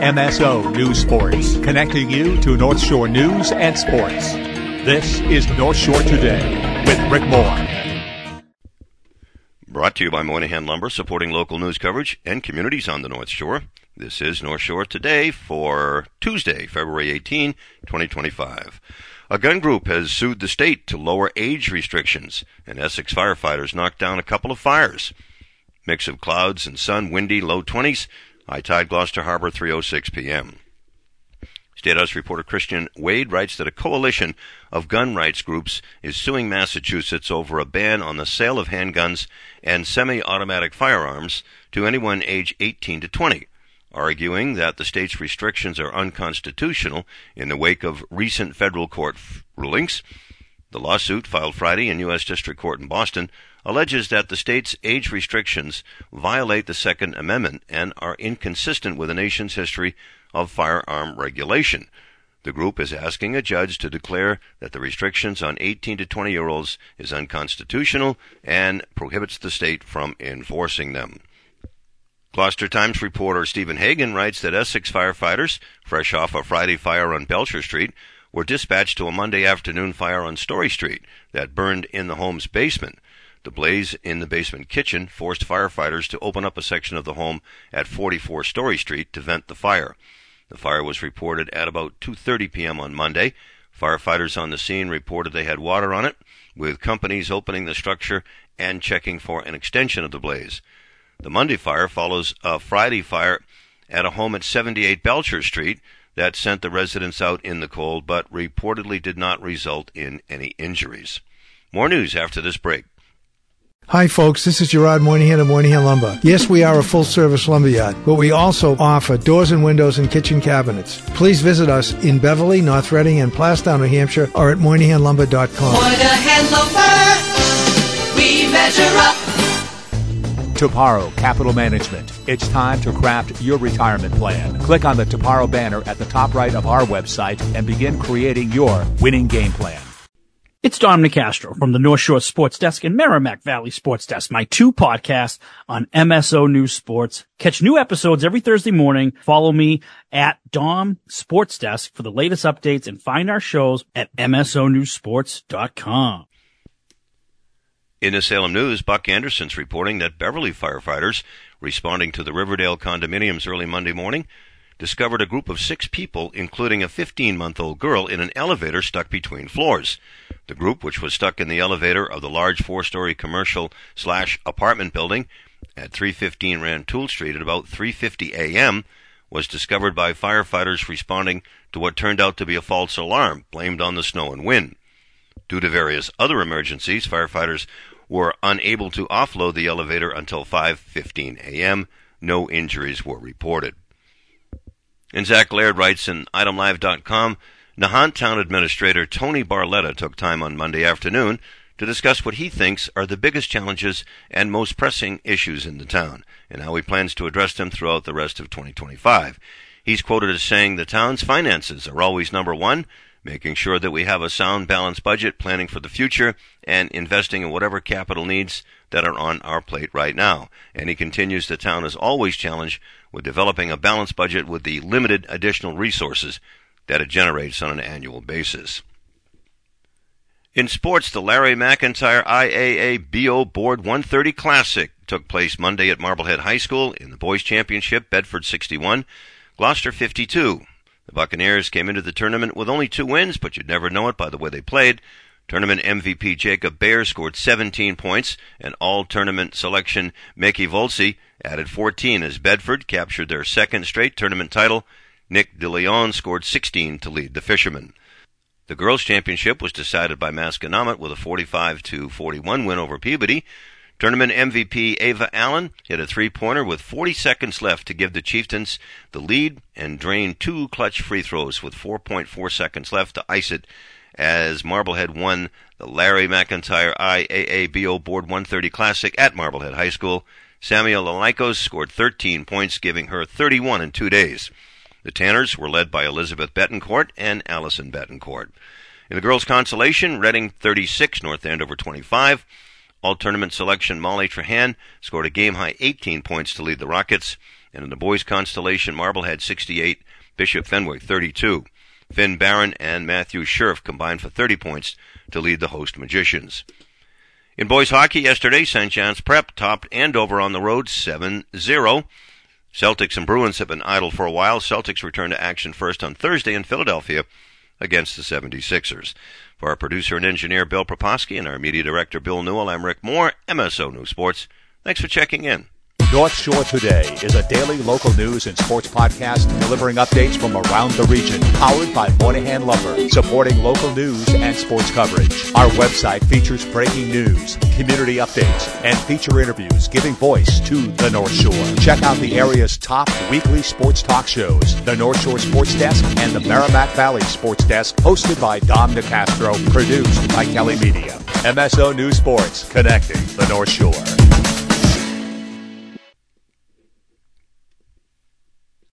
MSO News Sports, connecting you to North Shore news and sports. This is North Shore Today with Rick Moore. Brought to you by Moynihan Lumber, supporting local news coverage and communities on the North Shore. This is North Shore Today for Tuesday, February 18, 2025. A gun group has sued the state to lower age restrictions, and Essex firefighters knocked down a couple of fires. Mix of clouds and sun, windy, low 20s. High tide, Gloucester Harbor, 3:06 p.m. State House reporter Christian Wade writes that a coalition of gun rights groups is suing Massachusetts over a ban on the sale of handguns and semi-automatic firearms to anyone age 18 to 20, arguing that the state's restrictions are unconstitutional in the wake of recent federal court rulings. The lawsuit, filed Friday in U.S. District Court in Boston, alleges that the state's age restrictions violate the Second Amendment and are inconsistent with the nation's history of firearm regulation. The group is asking a judge to declare that the restrictions on 18 to 20-year-olds is unconstitutional and prohibits the state from enforcing them. Gloucester Times reporter Stephen Hagan writes that Essex firefighters, fresh off a Friday fire on Belcher Street, were dispatched to a Monday afternoon fire on Story Street that burned in the home's basement. The blaze in the basement kitchen forced firefighters to open up a section of the home at 44 Story Street to vent the fire. The fire was reported at about 2:30 p.m. on Monday. Firefighters on the scene reported they had water on it, with companies opening the structure and checking for an extension of the blaze. The Monday fire follows a Friday fire at a home at 78 Belcher Street that sent the residents out in the cold, but reportedly did not result in any injuries. More news after this break. Hi folks, this is Gerard Moynihan of Moynihan Lumber. Yes, we are a full-service lumberyard, but we also offer doors and windows and kitchen cabinets. Please visit us in Beverly, North Reading, and Plastown, New Hampshire, or at MoynihanLumber.com. Moynihan Lumber, we measure up. Toparo Capital Management. It's time to craft your retirement plan. Click on the Toparo banner at the top right of our website and begin creating your winning game plan. It's Dom Nicastro from the North Shore Sports Desk and Merrimack Valley Sports Desk, my two podcasts on MSO News Sports. Catch new episodes every Thursday morning. Follow me at Dom Sports Desk for the latest updates and find our shows at MSONewsSports.com. In the Salem News, Buck Anderson's reporting that Beverly firefighters responding to the Riverdale condominiums early Monday morning discovered a group of 6 people, including a 15-month-old girl, in an elevator stuck between floors. The group, which was stuck in the elevator of the large 4-story commercial/apartment building at 315 Rantoul Street at about 3:50 a.m., was discovered by firefighters responding to what turned out to be a false alarm blamed on the snow and wind. Due to various other emergencies, firefighters were unable to offload the elevator until 5:15 a.m. No injuries were reported. And Zach Laird writes in itemlive.com, Nahant Town Administrator Tony Barletta took time on Monday afternoon to discuss what he thinks are the biggest challenges and most pressing issues in the town, and how he plans to address them throughout the rest of 2025. He's quoted as saying, "The town's finances are always number one, making sure that we have a sound, balanced budget, planning for the future, and investing in whatever capital needs that are on our plate right now." And he continues, "The town is always challenged with developing a balanced budget with the limited additional resources that it generates on an annual basis." In sports, the Larry McIntyre IAA BO Board 130 Classic took place Monday at Marblehead High School. In the boys' championship, Bedford 61, Gloucester 52. The Buccaneers came into the tournament with only 2 wins, but you'd never know it by the way they played. Tournament MVP Jacob Baer scored 17 points, and all-tournament selection Mickey Volsi added 14 as Bedford captured their second straight tournament title. Nick DeLeon scored 16 to lead the Fishermen. The girls' championship was decided by Masconomet with a 45-41 win over Peabody. Tournament MVP Ava Allen hit a 3-pointer with 40 seconds left to give the Chieftains the lead and drained 2 clutch free throws with 4.4 seconds left to ice it as Marblehead won the Larry McIntyre IAA BO Board 130 Classic at Marblehead High School. Samuel Alaikos scored 13 points, giving her 31 in 2 days. The Tanners were led by Elizabeth Betancourt and Allison Betancourt. In the girls' consolation, Reading 36, North Andover 25. All-tournament selection Molly Trahan scored a game-high 18 points to lead the Rockets, And in the boys' constellation, Marblehead 68, Bishop Fenwick 32. Finn Barron and Matthew Scherf combined for 30 points to lead the host Magicians. In boys hockey yesterday, St. John's Prep topped Andover on the road 7-0. Celtics and Bruins have been idle for a while. Celtics return to action first on Thursday in Philadelphia against the 76ers. For our producer and engineer Bill Proposky and our media director Bill Newell, I'm Rick Moore, MSO News Sports. Thanks for checking in. North Shore Today is a daily local news and sports podcast delivering updates from around the region, powered by Moynihan Lumber, supporting local news and sports coverage. Our website features breaking news, community updates, and feature interviews giving voice to the North Shore. Check out the area's top weekly sports talk shows, the North Shore Sports Desk and the Merrimack Valley Sports Desk, hosted by Dom DeCastro, produced by Kelly Media. MSO News Sports, connecting the North Shore.